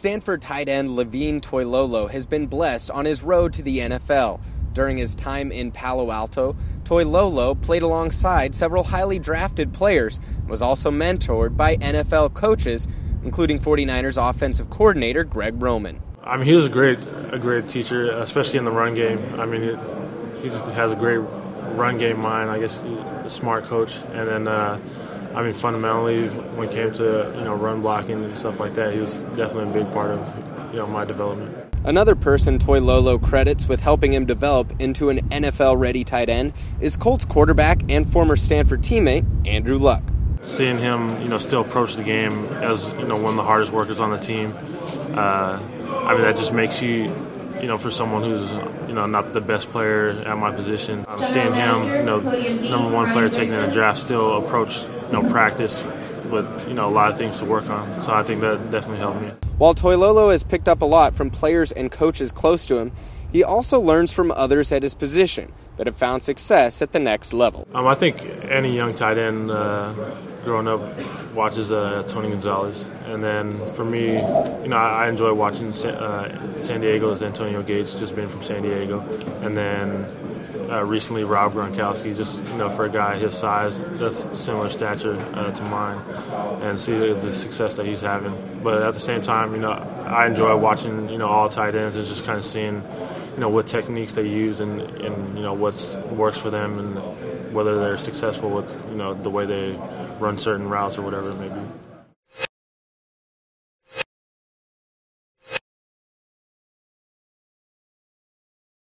Stanford tight end Levine Toilolo has been blessed on his road to the NFL. During his time in Palo Alto, Toilolo played alongside several highly drafted players and was also mentored by NFL coaches, including 49ers offensive coordinator Greg Roman. I mean, he was a great teacher, especially in the run game. I mean, he has a great run game mind. I guess he's a smart coach. And then, fundamentally, when it came to run blocking and stuff like that, he was definitely a big part of my development. Another person Toilolo credits with helping him develop into an NFL-ready tight end is Colts quarterback and former Stanford teammate Andrew Luck. Seeing him, still approach the game as one of the hardest workers on the team, that just makes you, for someone who's not the best player at my position, seeing him, number one player taken in the draft, still approach practice with a lot of things to work on. So I think that definitely helped me. While Toilolo has picked up a lot from players and coaches close to him, he also learns from others at his position that have found success at the next level. I think any young tight end growing up watches Tony Gonzalez. And then for me, I enjoy watching San Diego's Antonio Gates, just being from San Diego. And then recently Rob Gronkowski, just for a guy his size, that's similar stature to mine, and see the success that he's having. But at the same time, I enjoy watching all tight ends and just kind of seeing what techniques they use and what works for them and whether they're successful with the way they run certain routes or whatever it may be.